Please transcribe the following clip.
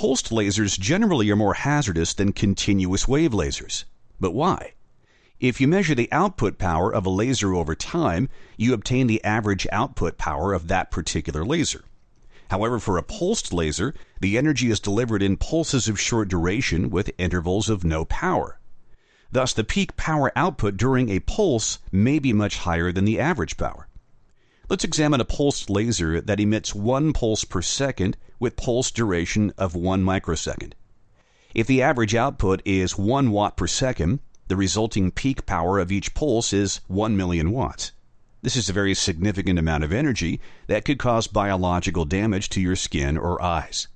pulsed lasers generally are more hazardous than continuous wave lasers. But why? If you measure the output power of a laser over time, you obtain the average output power of that particular laser. However, for a pulsed laser, the energy is delivered in pulses of short duration with intervals of no power. Thus, the peak power output during a pulse may be much higher than the average power. Let's examine a pulsed laser that emits 1 pulse per second with pulse duration of 1 microsecond. If the average output is 1 watt per second, the resulting peak power of each pulse is 1 million watts. This is a very significant amount of energy that could cause biological damage to your skin or eyes.